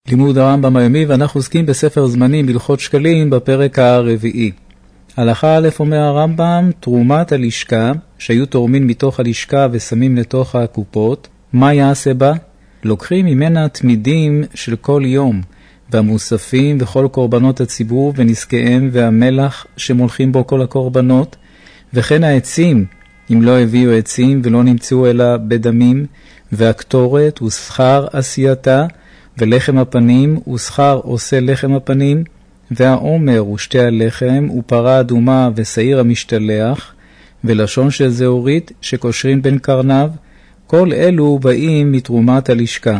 לימוד הרמב"ם היומי, ואנחנו עוסקים בספר זמנים בהלכות שקלים בפרק הרביעי. הלכה א' אומר הרמב"ם, תרומת הלשכה, שהיו תורמים מתוך הלשכה ושמים לתוך הקופות, מה יעשה בה? לוקחים ממנה תמידים של כל יום, והמוספים וכל קורבנות הציבור ונזקיהם והמלח שמולכים בו כל הקורבנות, וכן העצים, אם לא הביאו עצים ולא נמצאו אלא בדמים, והקטורת ושכר עשייתה, ולחם הפנים ושכר עושה לחם הפנים, והעומר ושתי הלחם ופרה אדומה ושעיר המשתלח, ולשון של זהורית שקושרים בין קרניו, כל אלו באים מתרומת הלשכה.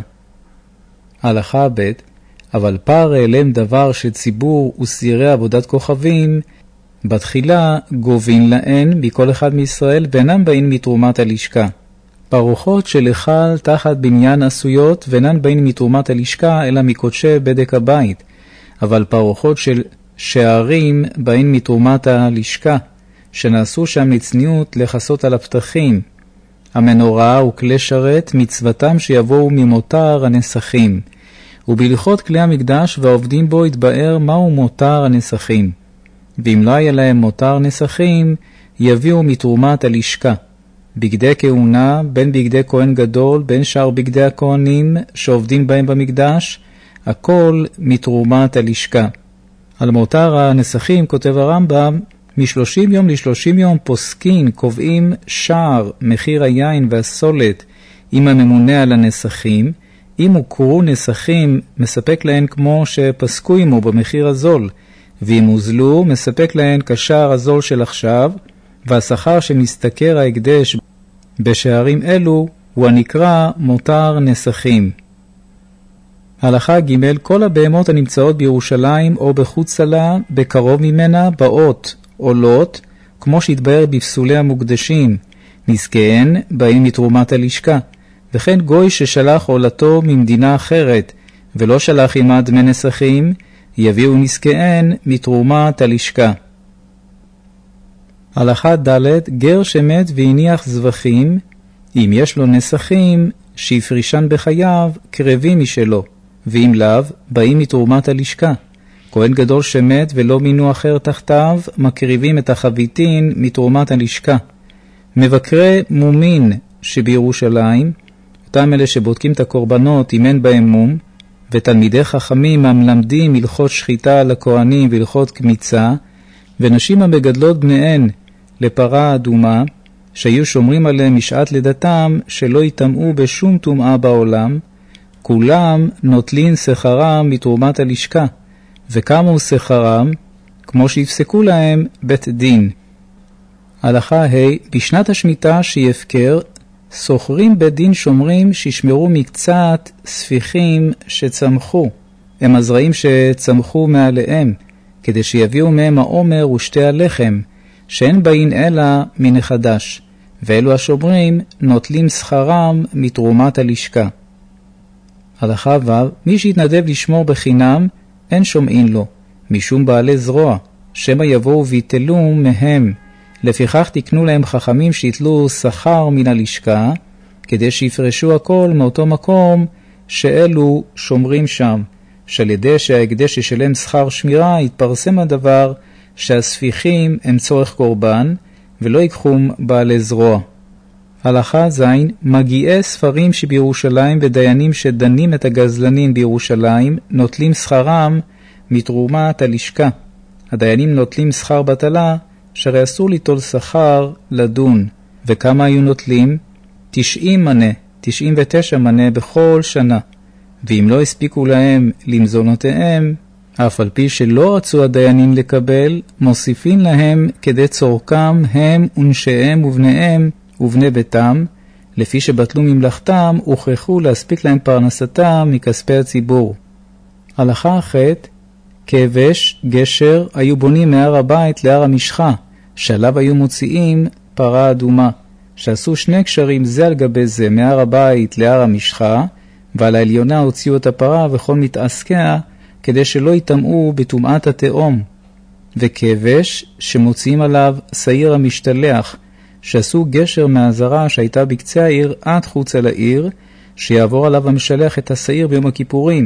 הלכה ב' אבל פר אליהם דבר שציבור וסדירי עבודת כוכבים, בתחילה גובין להן מכל אחד מישראל, ואינם באים מתרומת הלשכה. פרוחות של היכל תחת בניין עשויות, ואינן באים מתרומת הלשכה, אלא מקודשי בדק הבית. אבל פרוחות של שערים באים מתרומת הלשכה, שנעשו שם לצניעות לחסות על הפתחים. המנורה וכלי שרת מצוותם שיבואו ממותר הנסחים. ובהלכות כלי המקדש והעובדים בו יתבאר מהו מותר הנסחים. ואם לא היה להם מותר נסחים, יביאו מתרומת הלשכה. בגדי כהונה, בין בגדי כהן גדול, בין שאר בגדי הכהנים שעובדים בהם במקדש, הכל מתרומת הלשכה. על מותר הנסחים כותב הרמב"ם, מ-30 יום ל-30 יום פוסקין קובעים שער מחיר היין והסולת עם הממונה על הנסחים, אם הוכרו נסחים מספק להן כמו שפסקו עמו במחיר הזול, ואם הוזלו מספק להן כשער הזול של עכשיו, והשכר שמסתכר ההקדש בשערים אלו הוא הנקרא מותר נסחים. הלכה ג' כל הבהמות הנמצאות בירושלים או בחוץ לה, בקרוב ממנה, באות עולות, כמו שהתבהר בפסולי המוקדשים, נזקיהן באים מתרומת הלשכה. וכן גוי ששלח עולתו ממדינה אחרת, ולא שלח עמה דמי נסחים, יביאו נזקיהן מתרומת הלשכה. הלכה ד' גר שמת והניח זבחים, אם יש לו נסחים, שיפרישן בחייו קרבים משלו, ואם לאו, באים מתרומת הלשכה. כהן גדול שמת ולא מינו אחר תחתיו, מקריבים את החביתין מתרומת הלשכה. מבקרי מומין שבירושלים, אותם אלה שבודקים את הקורבנות אם אין בהם מום, ותלמידי חכמים המלמדים הלכות שחיטה לכהנים והלכות קמיצה, ונשים המגדלות בניהן לפרה אדומה, שהיו שומרים עליהם משעת לידתם שלא יטמעו בשום טומאה בעולם, כולם נוטלין שכרם מתרומת הלשכה, וכמו שכרם, כמו שיפסקו להם בית דין. הלכה ה' בשנת השמיטה שיפקר, סוחרים בית דין שומרים שישמרו מקצת ספיחים שצמחו, הם הזרעים שצמחו מעליהם, כדי שיביאו מהם העומר ושתי הלחם, שאין באין אלא מן החדש, ואלו השומרים נוטלים שכרם מתרומת הלשכה. הלכה ו' מי שיתנדב לשמור בחינם, אין שומעין לו, משום בעלי זרוע, שמא יבואו ויתלו מהם, לפיכך תקנו להם חכמים שיתלו שכר מן הלשכה, כדי שיפרשו הכל מאותו מקום שאלו שומרים שם, שעל ידי שההקדש ישלם שכר שמירה, יתפרסם הדבר שהספיחים הם צורך קורבן, ולא ייקחום בעלי זרוע. הלכה ז' מגיעי ספרים שבירושלים ודיינים שדנים את הגזלנים בירושלים, נוטלים שכרם מתרומת הלשכה. הדיינים נוטלים שכר בטלה, שהרי אסור ליטול שכר לדון. וכמה היו נוטלים? 90 מנה, 99 מנה בכל שנה. ואם לא הספיקו להם למזונותיהם, אף על פי שלא רצו הדיינים לקבל, מוסיפים להם כדי צורכם הם ונשיהם ובניהם ובני ביתם, לפי שבטלו ממלכתם הוכרחו להספיק להם פרנסתם מכספי הציבור. הלכה ח' כבש, גשר, היו בונים מהר הבית להר המשחה, שעליו היו מוציאים פרה אדומה, שעשו שני קשרים זה על גבי זה מהר הבית להר המשחה, ועל העליונה הוציאו את הפרה וכל מתעסקיה, כדי שלא יטמעו בטומאת התאום. וכבש שמוציאים עליו שעיר המשתלח, שעשו גשר מהזרה שהייתה בקצה העיר עד חוץ על העיר, שיעבור עליו המשלח את השעיר ביום הכיפורים,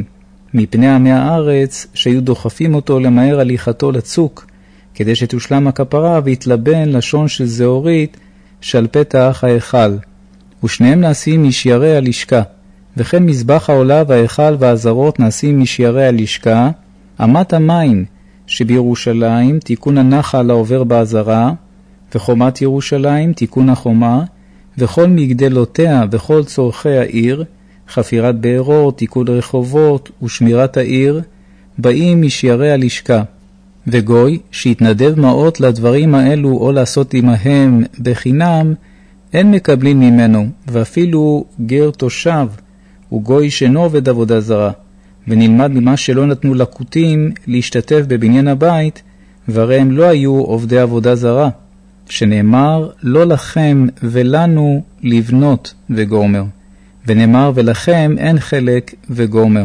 מפני עמי הארץ שהיו דוחפים אותו למהר הליכתו לצוק, כדי שתושלם הכפרה והתלבן לשון של זהורית שעל פתח ההיכל. ושניהם נעשים משיירי הלשכה, וכן מזבח העולה וההיכל והעזרות נעשים משיירי הלשכה, אמת המים שבירושלים תיקון הנחל העובר בעזרה, וחומת ירושלים תיקון החומה, וכל מגדלותיה וכל צורכי העיר, חפירת בארות, תיקון רחובות ושמירת העיר, באים משיירי הלשכה. וגוי שהתנדב מעות לדברים האלו או לעשות עמהם בחינם, אין מקבלים ממנו, ואפילו גר תושב הוא גוי שאינו עובד עבודה זרה. ונלמד ממה שלא נתנו לקוטים להשתתף בבניין הבית, והרי הם לא היו עובדי עבודה זרה, שנאמר לא לכם ולנו לבנות וגומר, ונאמר ולכם אין חלק וגומר.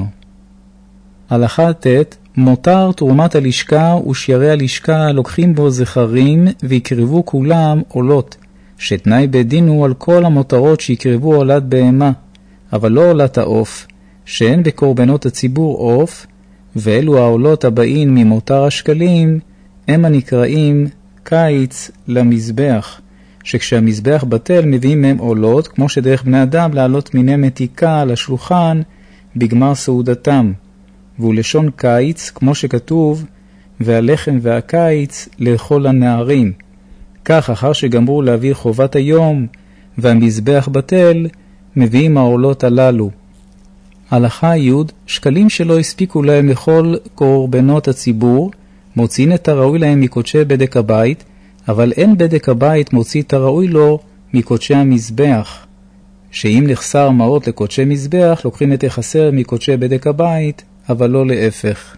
הלכה ט' מותר תרומת הלשכה ושיירי הלשכה לוקחים בו זכרים ויקרבו כולם עולות, שתנאי בית דין הוא על כל המותרות שיקרבו עולת בהמה, אבל לא עולת העוף, שאין בקורבנות הציבור עוף, ואלו העולות הבאים ממותר השקלים, הם הנקראים קיץ למזבח, שכשהמזבח בטל מביאים מהם עולות, כמו שדרך בני אדם לעלות מיני מתיקה על השולחן בגמר סעודתם. והוא לשון קיץ, כמו שכתוב, והלחם והקיץ לאכול הנערים. כך אחר שגמרו להביא חובת היום והמזבח בטל, מביאים העולות הללו. הלכה י' שקלים שלא הספיקו להם לכל קורבנות הציבור, מוציאים את הראוי להם מקודשי בדק הבית, אבל אין בדק הבית מוציא את הראוי לו מקודשי המזבח. שאם נחסר מעות לקודשי מזבח, לוקחים את החסר מקודשי בדק הבית, אבל לא להפך.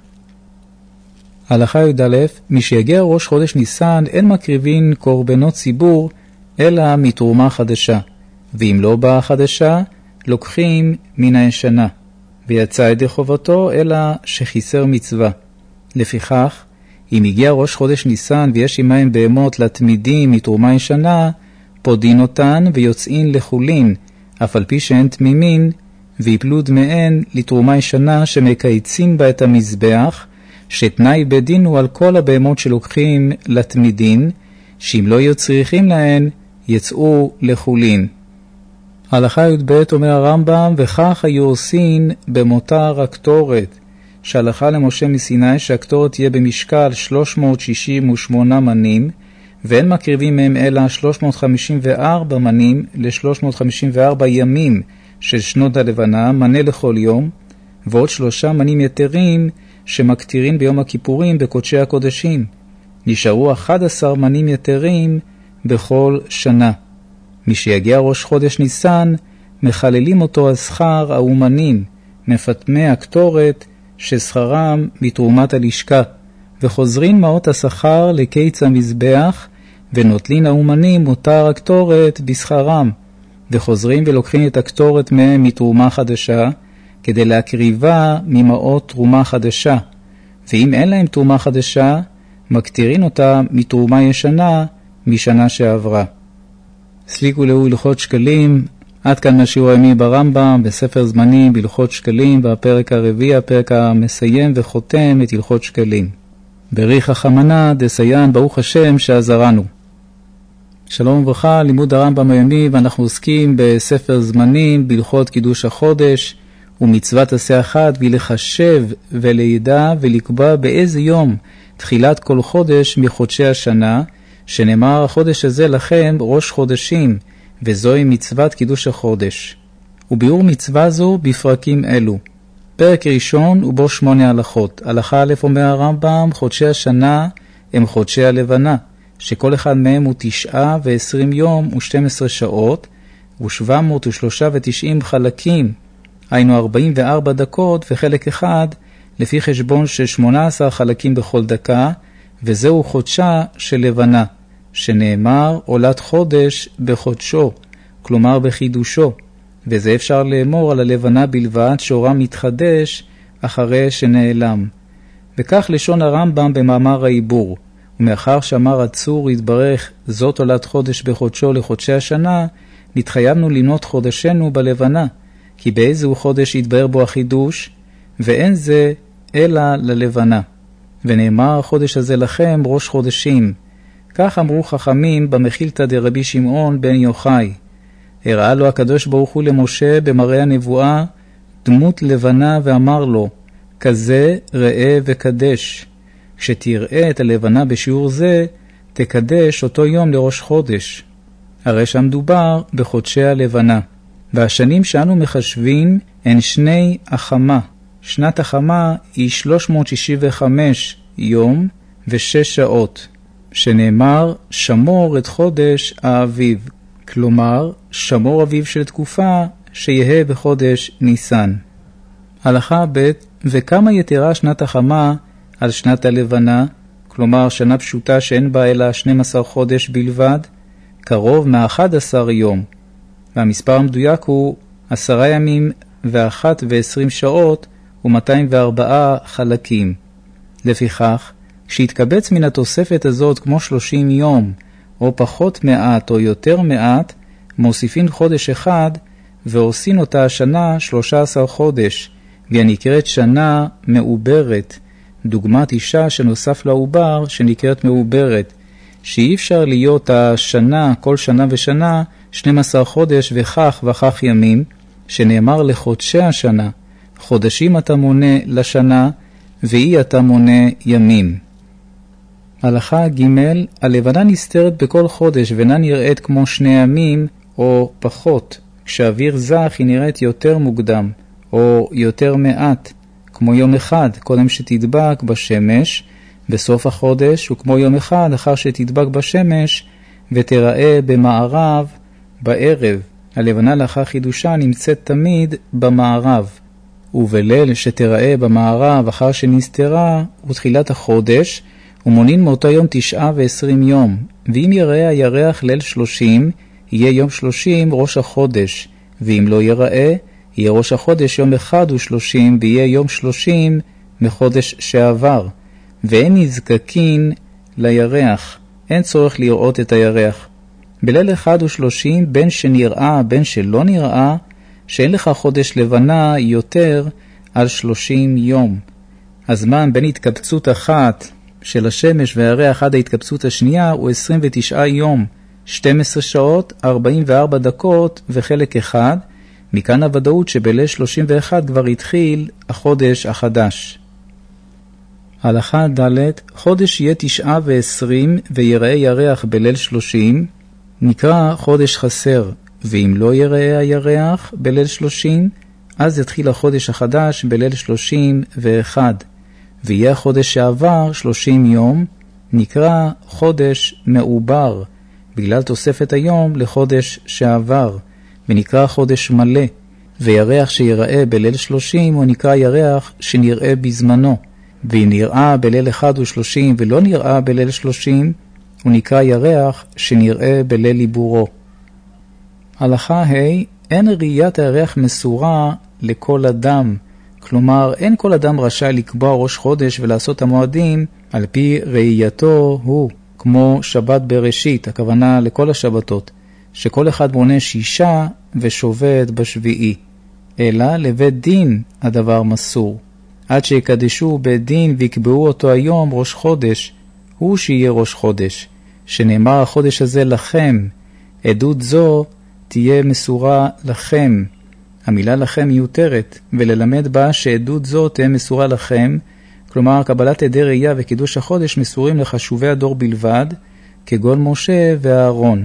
הלכה י"א מי שיגיע ראש חודש ניסן אין מקריבים קורבנות ציבור, אלא מתרומה חדשה. ואם לא באה חדשה, לוקחים מן הישנה. ויצא ידי חובתו, אלא שחיסר מצווה. לפיכך, אם הגיע ראש חודש ניסן ויש עמהם בהמות לתמידים מתרומה ישנה, פודין אותן ויוצאין לחולין, אף על פי שהן תמימין, ויפלו דמיהן לתרומה ישנה שמקייצים בה את המזבח, שתנאי בית דין הוא על כל הבהמות שלוקחים לתמידין, שאם לא יהיו צריכים להן, יצאו לחולין. הלכה י"ב אומר הרמב"ם, וכך היו עושים במותר הקטורת, שהלכה למשה מסיני שהקטורת תהיה במשקל 368 מנים, ואין מקריבים מהם אלא 354 מנים ל-354 ימים של שנות הלבנה, מנה לכל יום, ועוד 3 מנים יתרים שמקטירים ביום הכיפורים בקודשי הקודשים. נשארו 11 מנים יתרים בכל שנה. מי שיגיע ראש חודש ניסן, מחללים אותו על שכר האומנים, מפטמי הקטורת, ששכרם מתרומת הלשכה, וחוזרים מעות השכר לקיץ המזבח, ונוטלין האומנים מותר הקטורת בשכרם, וחוזרים ולוקחים את הקטורת מהם מתרומה חדשה, כדי להקריבה ממעות תרומה חדשה, ואם אין להם תרומה חדשה, מקטירין אותה מתרומה ישנה משנה שעברה. סליקו לו הלכות שקלים. עד כאן מהשיעור היומי ברמב"ם בספר זמנים בהלכות שקלים, והפרק הרביעי, הפרק המסיים וחותם את הלכות שקלים. בריך החמנה דסיין ברוך השם שעזרנו. שלום וברכה, לימוד הרמב"ם היומי, ואנחנו עוסקים בספר זמנים בהלכות קידוש החודש ומצוות עשה אחת, ולחשב ולידע ולקבוע באיזה יום תחילת כל חודש מחודשי השנה, שנאמר החודש הזה לכם ראש חודשים, וזוהי מצוות קידוש החודש. וביאור מצווה זו בפרקים אלו. פרק ראשון ובו 8 הלכות. הלכה א' אומר הרמב"ם, חודשי השנה הם חודשי הלבנה, שכל אחד מהם הוא 9 ו20 יום ו12 שעות, ו793 חלקים, היינו 44 דקות וחלק אחד, לפי חשבון של 18 חלקים בכל דקה, וזהו חודשה של לבנה, שנאמר עולת חודש בחודשו, כלומר בחידושו, וזה אפשר לאמור על הלבנה בלבד שאורה מתחדש אחרי שנעלם. וכך לשון הרמב"ם במאמר העיבור, ומאחר שאמר הצור יתברך זאת עולת חודש בחודשו לחודשי השנה, נתחייבנו למנות חודשנו בלבנה, כי באיזהו חודש יתבהר בו החידוש, ואין זה אלא ללבנה. ונאמר החודש הזה לכם ראש חודשים. כך אמרו חכמים במחילתא דרבי שמעון בן יוחאי. הראה לו הקדוש ברוך הוא למשה במראה הנבואה דמות לבנה ואמר לו, כזה ראה וקדש. כשתראה את הלבנה בשיעור זה, תקדש אותו יום לראש חודש. הרי שם מדובר בחודשי הלבנה. והשנים שאנו מחשבים הן שני החמה. שנת החמה היא 365 יום ו6 שעות, שנאמר שמור את חודש האביב, כלומר שמור אביב של תקופה שיהיה בחודש ניסן. הלכה ב' וכמה יתרה שנת החמה על שנת הלבנה, כלומר שנה פשוטה שאין בה אלא 12 חודש בלבד, קרוב מ11 יום, והמספר המדויק הוא 10 ימים ו1:20 שעות ו204 חלקים. לפיכך, כשהתקבץ מן התוספת הזאת כמו 30 יום, או פחות מעט או יותר מעט, מוסיפין חודש אחד, ועושים אותה השנה 13 חודש, והיא נקראת שנה מעוברת, דוגמת אישה שנוסף לעובר שנקראת מעוברת, שאי אפשר להיות השנה כל שנה ושנה 12 חודש וכך וכך ימים, שנאמר לחודשי השנה, חודשים אתה מונה לשנה, ואי אתה מונה ימים. הלכה ג' הלבנה נסתרת בכל חודש ואינה נראית כמו 2 ימים או פחות. כשאוויר זך היא נראית יותר מוקדם או יותר מעט, כמו יום אחד קודם שתדבק בשמש בסוף החודש, וכמו יום אחד אחר שתדבק בשמש ותראה במערב בערב. הלבנה לאחר חידושה נמצאת תמיד במערב, ובליל שתראה במערב אחר שנסתרה ותחילת החודש, ומונין מאותו יום 9 ו20 יום, ואם יראה הירח ליל 30, יהיה יום 30 ראש החודש, ואם לא יראה, יהיה ראש החודש יום 1 ו30, ויהיה יום 30 מחודש שעבר, ואין נזקקין לירח, אין צורך לראות את הירח. בליל 1 ו30, בין שנראה בין שלא נראה, שאין לך חודש לבנה יותר על 30 יום. הזמן בין התקבצות אחת של השמש והירח עד ההתקבצות השנייה הוא 29 יום, 12 שעות, 44 דקות וחלק אחד. מכאן הוודאות שבליל 31 כבר התחיל החודש החדש. הלכה ד' חודש יהיה 9 ו20 ויראה ירח בליל 30, נקרא חודש חסר, ואם לא יראה הירח בליל 30, אז יתחיל החודש החדש בליל 31, ויהיה החודש שעבר 30 יום, נקרא חודש מעובר, בגלל תוספת היום לחודש שעבר, ונקרא חודש מלא, וירח שיראה בליל 30 הוא נקרא ירח שנראה בזמנו, ואם נראה בליל 1 ו30 ולא נראה בליל 30, הוא נקרא ירח שנראה בליל עיבורו. הלכה ה' אין ראיית הירח מסורה לכל אדם, כלומר אין כל אדם רשאי לקבוע ראש חודש ולעשות המועדים על פי ראייתו הוא, כמו שבת בראשית, הכוונה לכל השבתות, שכל אחד מונה 6 ושובת בשביעי, אלא לבית דין הדבר מסור, עד שיקדשו בית דין ויקבעו אותו היום ראש חודש, הוא שיהיה ראש חודש, שנאמר החודש הזה לכם, עדות זו תהיה מסורה לכם. המילה לכם מיותרת, וללמד בה שעדות זו תהיה מסורה לכם, כלומר קבלת עדי ראייה וקידוש החודש מסורים לחשובי הדור בלבד, כגון משה ואהרון.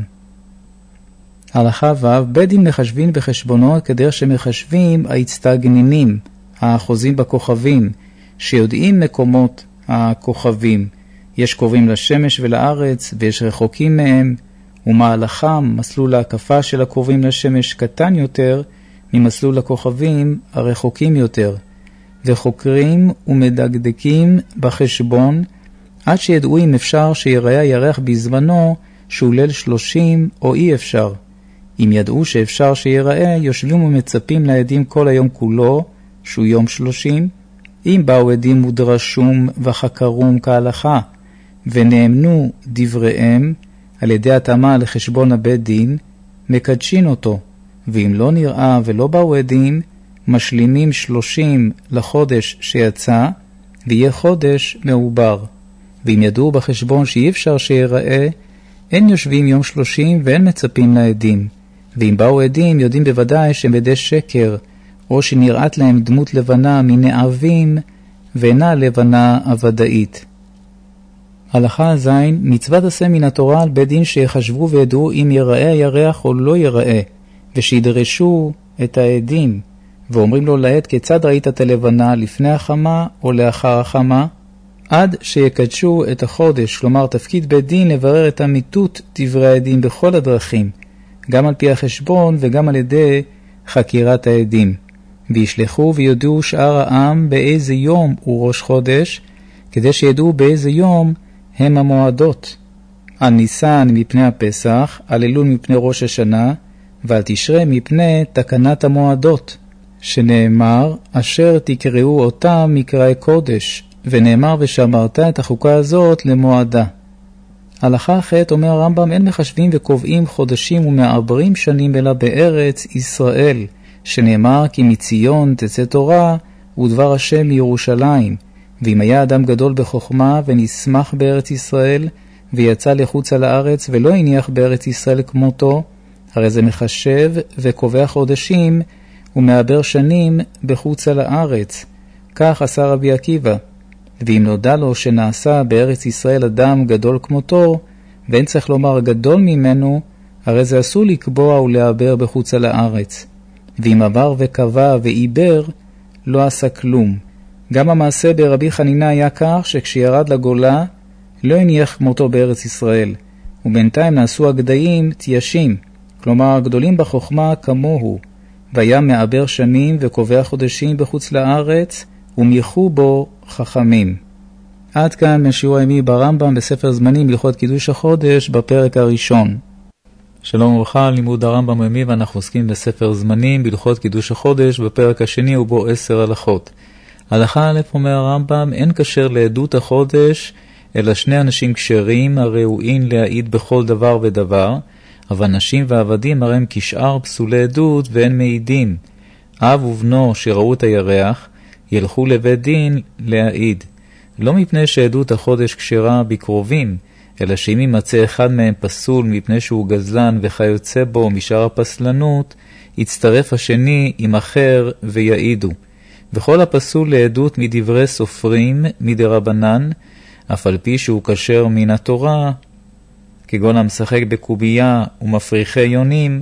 הלכה ו' בית דין מחשבים בחשבונות כדרך שמחשבים ההצטגנינים, האחוזים בכוכבים, שיודעים מקומות הכוכבים. יש קרובים לשמש ולארץ ויש רחוקים מהם, ומהלכם מסלול ההקפה של הקרובים לשמש קטן יותר ממסלול הכוכבים הרחוקים יותר, וחוקרים ומדקדקים בחשבון עד שידעו אם אפשר שיראה הירח בזמנו שהוא ליל 30 או אי אפשר. אם ידעו שאפשר שיראה, יושבים ומצפים לעדים כל היום כולו שהוא יום 30. אם באו עדים מודרשום וחקרום כהלכה ונאמנו דבריהם על ידי התאמה לחשבון הבית דין, מקדשין אותו, ואם לא נראה ולא באו עדים, משלימים 30 לחודש שיצא, ויהיה חודש מעובר. ואם ידעו בחשבון שאי אפשר שיראה, אין יושבים יום 30 ואין מצפים לעדים. ואם באו עדים, יודעים בוודאי שהם עדי שקר, או שנראית להם דמות לבנה מנעבים, ואינה לבנה הוודאית. הלכה ז' מצוות עשה מן התורה על בית דין שיחשבו וידעו אם יראה הירח או לא יראה, ושידרשו את העדים, ואומרים לו לעד כיצד ראית את הלבנה לפני החמה או לאחר החמה, עד שיקדשו את החודש. כלומר, תפקיד בית דין לברר את אמיתות דברי העדים בכל הדרכים, גם על פי החשבון וגם על ידי חקירת העדים. וישלחו ויודעו שאר העם באיזה יום הוא ראש חודש, כדי שידעו באיזה יום הם המועדות. על ניסן מפני הפסח, על אלול מפני ראש השנה, ועל תשרי מפני תקנת המועדות, שנאמר, אשר תקראו אותם מקראי קודש, ונאמר ושמרת את החוקה הזאת למועדה. הלכה ח' אומר הרמב"ם, אין מחשבים וקובעים חודשים ומעברים שנים אלא בארץ ישראל, שנאמר כי מציון תצא תורה ודבר השם מירושלים. ואם היה אדם גדול בחוכמה ונשמח בארץ ישראל, ויצא לחוץ על הארץ ולא הניח בארץ ישראל כמותו, הרי זה מחשב וקובע חודשים ומעבר שנים בחוץ על הארץ. כך עשה רבי עקיבא. ואם נודע לו שנעשה בארץ ישראל אדם גדול כמותו, ואין צריך לומר גדול ממנו, הרי זה אסור לקבוע ולעבר בחוץ על הארץ. ואם עבר וקבע ועיבר, לא עשה כלום. גם המעשה ברבי חנינה היה כך שכשירד לגולה, לא הניח כמותו בארץ ישראל, ובינתיים נעשו הגדיים תיישים, כלומר הגדולים בחוכמה כמוהו, והיה מעבר שנים וקובע חודשים בחוץ לארץ, ומייחו בו חכמים. עד כאן משיעור הימי ברמב"ם בספר זמנים הלכות קידוש החודש בפרק הראשון. שלום וברכה, לימוד הרמב"ם הימי, ואנחנו עוסקים בספר זמנים בהלכות קידוש החודש בפרק השני ובו 10 הלכות. הלכה א' אומר הרמב"ם, אין כשר לעדות החודש אלא שני אנשים כשרים הראויים להעיד בכל דבר ודבר, אבל נשים ועבדים הרי הם כשאר פסולי עדות ואין מעידים. אב ובנו שראו את הירח ילכו לבית דין להעיד, לא מפני שעדות החודש כשרה בקרובים, אלא שאם יימצא אחד מהם פסול מפני שהוא גזלן וכיוצא בו משאר הפסלנות, יצטרף השני עם אחר ויעידו. וכל הפסול לעדות מדברי סופרים מדרבנן, אף על פי שהוא כשר מן התורה, כגון המשחק בקובייה ומפריחי יונים,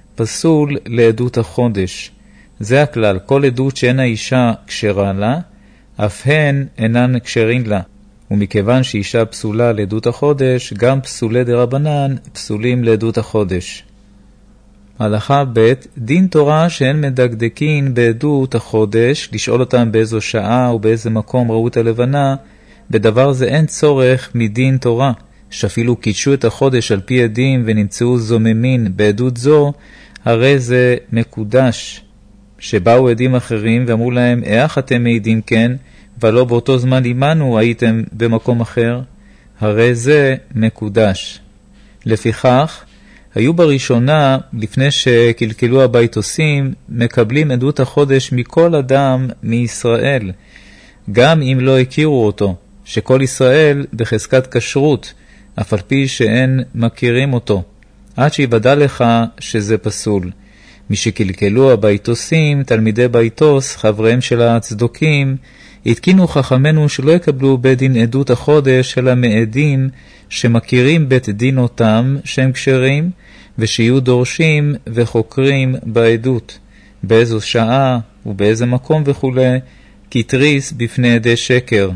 פסול לעדות החודש. זה הכלל, כל עדות שאין האישה כשרה לה, אף הן אינן כשרים לה. ומכיוון שאישה פסולה לעדות החודש, גם פסולי דרבנן פסולים לעדות החודש. הלכה ב' דין תורה שאין מדקדקין בעדות החודש, לשאול אותם באיזו שעה ובאיזה מקום ראו את הלבנה, בדבר זה אין צורך מדין תורה, שאפילו קידשו את החודש על פי עדים ונמצאו זוממין בעדות זו, הרי זה מקודש. שבאו עדים אחרים ואמרו להם, איך אתם מעידים כן, ולא באותו זמן עמנו הייתם במקום אחר, הרי זה מקודש. לפיכך, היו בראשונה, לפני שקלקלו הביתוסים, מקבלים עדות החודש מכל אדם מישראל, גם אם לא הכירו אותו, שכל ישראל בחזקת כשרות, אף על פי שאין מכירים אותו, עד שיוודע לך שזה פסול. משקלקלו הביתוסים, תלמידי ביתוס, חבריהם של הצדוקים, התקינו חכמנו שלא יקבלו בית דין עדות החודש, אלא מעדים שמכירים בית דין אותם שהם כשרים, ושיהיו דורשים וחוקרים בעדות, באיזו שעה ובאיזה מקום וכו', כתריס בפני עדי שקר.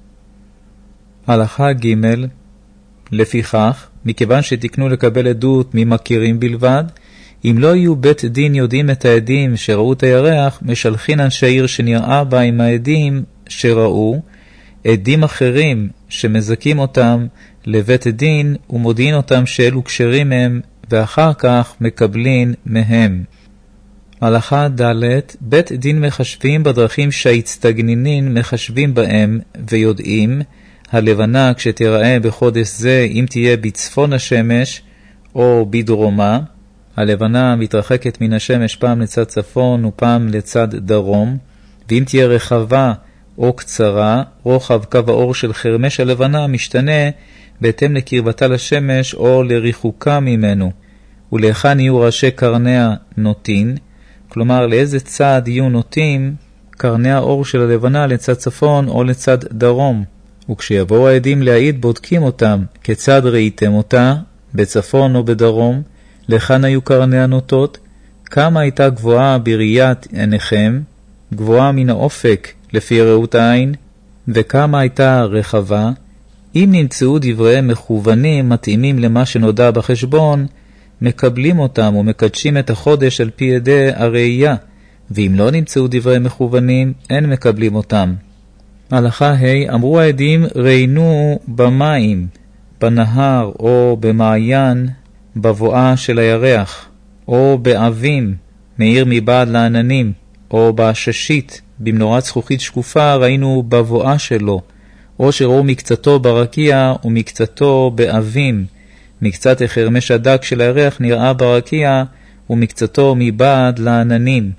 הלכה ג' לפיכך, מכיוון שתקנו לקבל עדות ממכירים בלבד, אם לא יהיו בית דין יודעים את העדים שראו את הירח, משלחין אנשי עיר שנראה בה עם העדים שראו, עדים אחרים שמזכים אותם לבית דין ומודיעין אותם שאלו כשרים הם, ואחר כך מקבלין מהם. הלכה ד' בית דין מחשבים בדרכים שהצטגנינין מחשבים בהם ויודעים, הלבנה כשתראה בחודש זה אם תהיה בצפון השמש או בדרומה, הלבנה מתרחקת מן השמש פעם לצד צפון ופעם לצד דרום, ואם תהיה רחבה או קצרה, רוחב קו האור של חרמש הלבנה משתנה בהתאם לקרבתה לשמש או לריחוקה ממנו, ולהיכן יהיו ראשי קרניה נוטין, כלומר לאיזה צד יהיו נוטים קרני האור של הלבנה, לצד צפון או לצד דרום. וכשיבואו העדים להעיד בודקים אותם, כיצד ראיתם אותה, בצפון או בדרום, לכאן היו קרני הנוטות, כמה הייתה גבוהה בראיית עיניכם, גבוהה מן האופק לפי ראות העין, וכמה הייתה רחבה. אם נמצאו דבריהם מכוונים מתאימים למה שנודע בחשבון, מקבלים אותם ומקדשים את החודש על פי ידי הראייה, ואם לא נמצאו דברי מכוונים, אין מקבלים אותם. הלכה ה' אמרו העדים, ראינו במים, בנהר או במעיין, בבואה של הירח, או באבים, מאיר מבעד לעננים, או בעששית, במנורת זכוכית שקופה, ראינו בבואה שלו, או שראו מקצתו ברקיע ומקצתו באבים, מקצת החרמש הדק של הירח נראה ברקיע ומקצתו מבעד לעננים,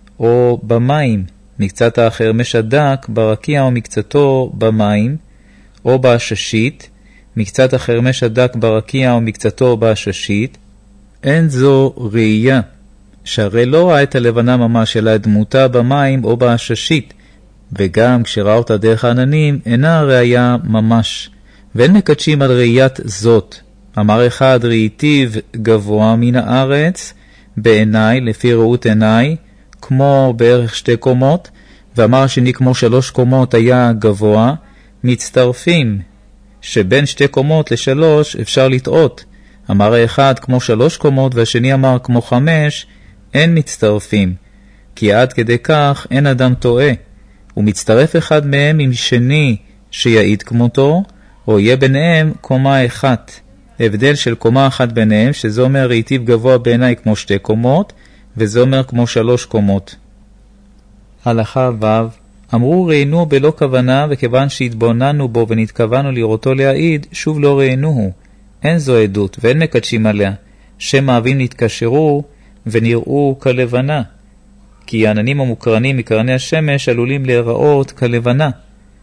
או במים, מקצת החרמש הדק ברקיע ומקצתו במים, או בעששית, מקצת החרמש הדק ברקיע ומקצתו בעששית. אין זו ראייה, שהרי לא ראה את הלבנה ממש, אלא את דמותה במים או בעששית, וגם כשראה אותה דרך העננים אינה ראייה ממש, ואין מקדשים על ראיית זאת. אמר אחד, ראיתיו גבוה מן הארץ בעיניי, לפי ראות עיניי, כמו בערך 2 קומות, ואמר השני כמו 3 קומות היה גבוה. מצטרפים, שבין 2 קומות ל3 אפשר לטעות. אמר האחד כמו 3 קומות והשני אמר כמו 5, אין מצטרפים, כי עד כדי כך אין אדם טועה. ומצטרף אחד מהם עם שני שיעיד כמותו, או יהיה ביניהם קומה אחת. הבדל של קומה אחת ביניהם, שזה אומר ראיתיו גבוה בעיניי כמו 2 קומות, וזה אומר כמו 3 קומות. הלכה ו' אמרו ראינו בלא כוונה, וכיוון שהתבוננו בו ונתכוונו לראותו להעיד, שוב לא ראינוהו. אין זו עדות ואין מקדשים עליה, שם האבים נתקשרו ונראו כלבנה, כי העננים המוקרנים מקרני השמש עלולים להיראות כלבנה,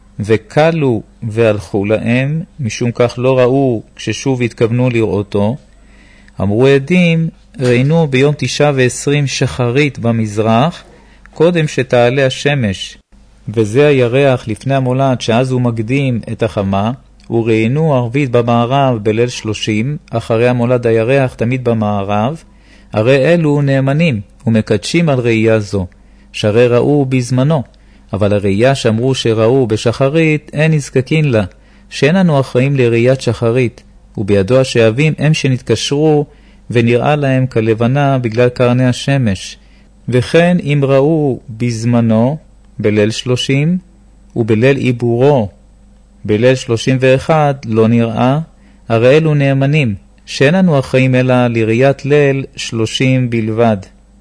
וקלו והלכו להם, משום כך לא ראו כששוב התכוונו לראותו. אמרו עדים, ראינו ביום 9 ו-20 שחרית במזרח, קודם שתעלה השמש, וזה הירח לפני המולד, שאז הוא מקדים את החמה, וראינו ערבית במערב בליל 30, אחרי המולד הירח תמיד במערב. הרי אלו נאמנים ומקדשים על ראייה זו, שהרי ראו בזמנו, אבל הראייה שאמרו שראו בשחרית אין נזקקין לה, שאין לנו אחראים לראיית שחרית, ובידוע שהאבים הם שנתקשרו ונראה להם כלבנה בגלל קרני השמש. וכן אם ראו בזמנו בליל 30 ובליל עיבורו בליל 31 לא נראה, הרי אלו נאמנים, שאין לנו אחראים אלא לראיית ליל 30 בלבד.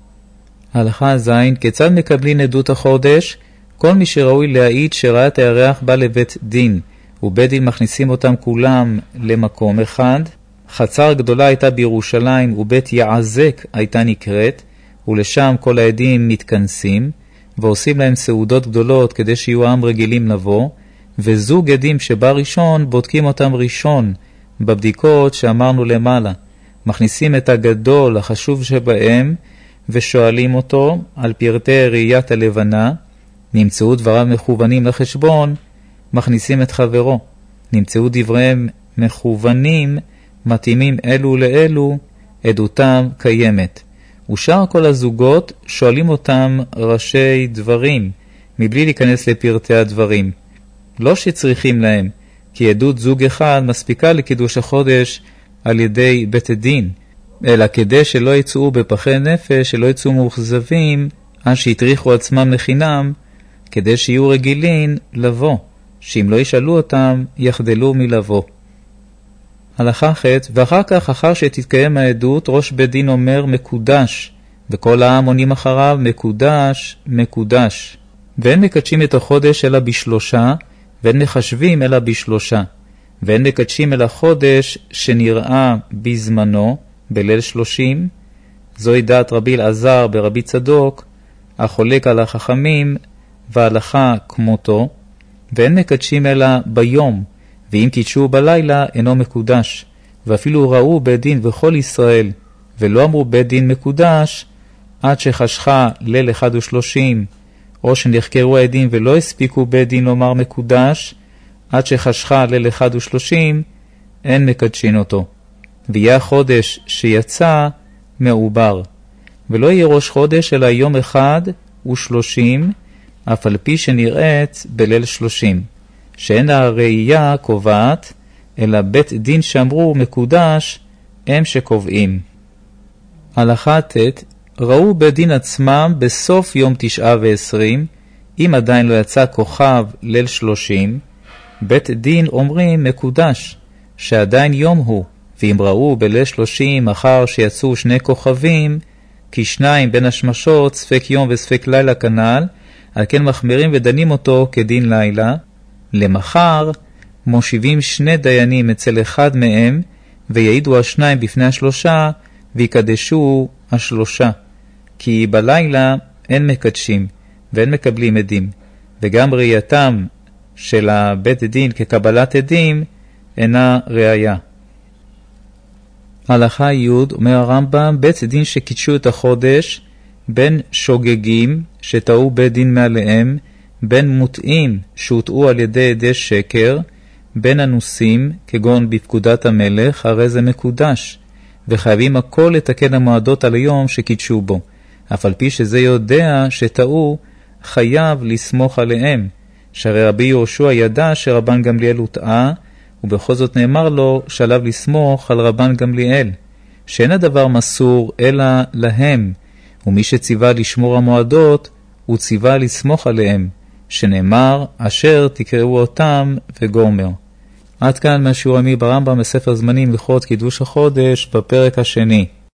הלכה ז' כיצד מקבלים עדות החודש? כל מי שראוי להעיד שראה את הירח בא לבית דין, ובית דין מכניסים אותם כולם למקום אחד. חצר גדולה הייתה בירושלים, ובית יעזק הייתה נקראת, ולשם כל העדים מתכנסים, ועושים להם סעודות גדולות כדי שיהיו עם רגילים לבוא, וזוג עדים שבא ראשון בודקים אותם ראשון, בבדיקות שאמרנו למעלה. מכניסים את הגדול החשוב שבהם, ושואלים אותו על פרטי ראיית הלבנה. נמצאו דבריו מכוונים לחשבון, מכניסים את חברו. נמצאו דבריהם מכוונים, מתאימים אלו לאלו, עדותם קיימת. ושאר כל הזוגות שואלים אותם ראשי דברים, מבלי להיכנס לפרטי הדברים. לא שצריכים להם, כי עדות זוג אחד מספיקה לקידוש החודש על ידי בית הדין, אלא כדי שלא יצאו בפחי נפש, שלא יצאו מאוכזבים, אז שיתריחו עצמם לחינם, כדי שיהיו רגילים לבוא, שאם לא ישאלו אותם, יחדלו מלבוא. הלכה ח' ואחר כך, אחר שתתקיים העדות, ראש בית דין אומר מקודש, וכל העם עונים אחריו מקודש, מקודש. ואין מקדשים את החודש אלא ב3, ואין מחשבים אלא ב3, ואין מקדשים אל החודש שנראה בזמנו, בליל 30, זוהי דעת רבי אלעזר ברבי צדוק, החולק על החכמים והלכה כמותו, ואין מקדשים אלא ביום, ואם קידשו בלילה אינו מקודש, ואפילו ראו בית דין וכל ישראל, ולא אמרו בית דין מקודש, עד שחשכה ליל 31, או שנחקרו העדים ולא הספיקו בית דין לומר מקודש, עד שחשכה ליל 31, אין מקדשין אותו. ויהיה החודש שיצא מעובר. ולא יהיה ראש חודש אלא יום 31, אף על פי שנראית בליל 30, שאין הראייה קובעת, אלא בית דין שאמרו מקודש, הם שקובעים. הלכה ט' ראו בית דין עצמם בסוף יום 29, אם עדיין לא יצא כוכב ליל 30, בית דין אומרים מקודש, שעדיין יום הוא, ואם ראו בליל 30 אחר שיצאו 2 כוכבים, כי 2 בין השמשות ספק יום וספק לילה כנ"ל, על כן מחמירים ודנים אותו כדין לילה. למחר מושיבים 2 דיינים אצל אחד מהם, ויעידו 2 בפני 3, ויקדשו 3, כי בלילה אין מקדשים ואין מקבלים עדים, וגם ראייתם של הבית דין כקבלת עדים אינה ראיה. הלכה י' אומר הרמב"ם, בית דין שקידשו את החודש, בין שוגגים שטעו בית דין מעליהם, בין מוטעים שהוטעו על ידי עדי שקר, בין אנוסים כגון בפקודת המלך, הרי זה מקודש, וחייבים הכל לתקן המועדות על היום שקידשו בו. אף על פי שזה יודע שטעו, חייב לסמוך עליהם, שהרי רבי יהושע ידע שרבן גמליאל הוטעה, ובכל זאת נאמר לו שעליו לסמוך על רבן גמליאל, שאין הדבר מסור אלא להם, ומי שציווה לשמור המועדות, הוא ציווה לסמוך עליהם, שנאמר אשר תקראו אותם וגומר. עד כאן מהשיעור היומי ברמב"ם בספר זמנים הלכות קידוש החודש בפרק השני.